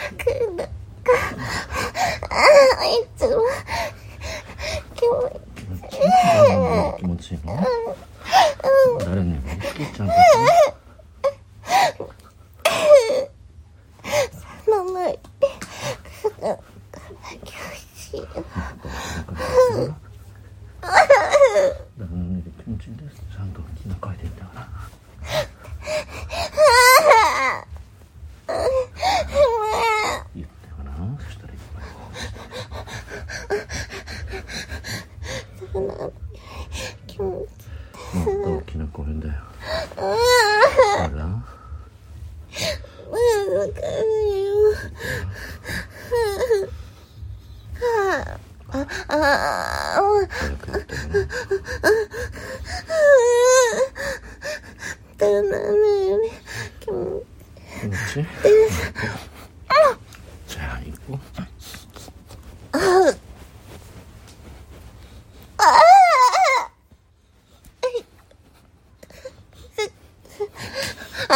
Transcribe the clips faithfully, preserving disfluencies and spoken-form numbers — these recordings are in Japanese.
いつも気持ちいい気持ちいいの、うん、誰にも好きちゃんと寒い気持ちいい気持ちいいです。ちゃんと気の書いてんだよな。言ったよな。そしたらいっぱいこう気持ちもっと大きな声だよ。あらわかるよ。あああ早く言ってよ。気持ちいい。じゃあ行こう。ああ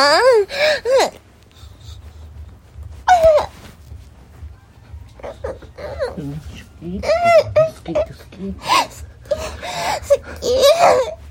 好き好き好き好き好き